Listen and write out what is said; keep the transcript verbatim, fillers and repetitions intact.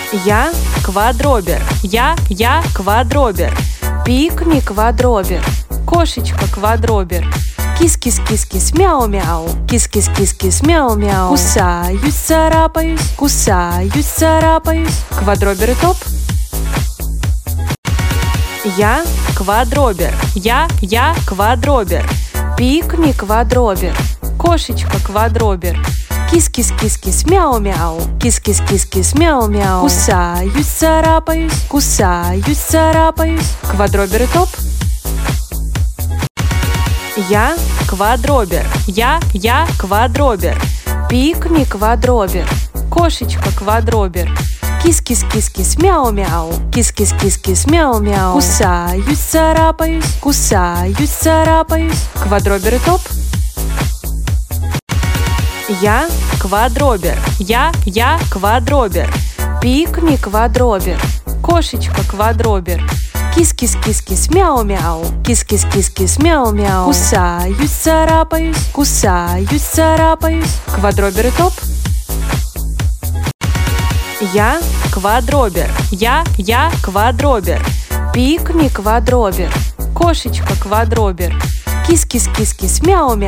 Я квадробер. Я, я квадробер. Пик-ми квадробер. Кошечка квадробер. Кис-кис-кис-кис, мяу-мяу. Кис-кис-кис-кис, мяу-мяу. Кусаюсь, царапаюсь, кусаюсь, царапаюсь. Квадробер и топ. Я квадробер. Я, я квадробер. Пик-ми квадробер. Кошечка квадробер. Кис-кис-кис-кис, мяу-мяу. Кис-кис-кис-кис, мяу-мяу. Кусаюсь, царапаюсь, кусаюсь, царапаюсь. Квадробер и топ. Я квадробер. Я, я квадробер. Пик-ми квадробер. Кошечка квадробер. Кис-кис-кис-кис, мяу-мяу. Кис-кис-кис-кис, мяу-мяу. Кусаюсь, царапаюсь, кусаюсь, царапаюсь. Квадробер и топ. Я квадробер. Я, я квадробер. Пик-ми квадробер. Кошечка квадробер. Кис-кис-кис-кис, мяу-мяу. Кис-кис-кис-кис, мяу-мяу. Кусаюсь, царапаюсь, кусаюсь, царапаюсь. Квадробер и топ. Я квадробер. Я, я квадробер. Пик-ми квадробер. Кошечка квадробер. Кис-кис-кис-кис, мяу-мяу.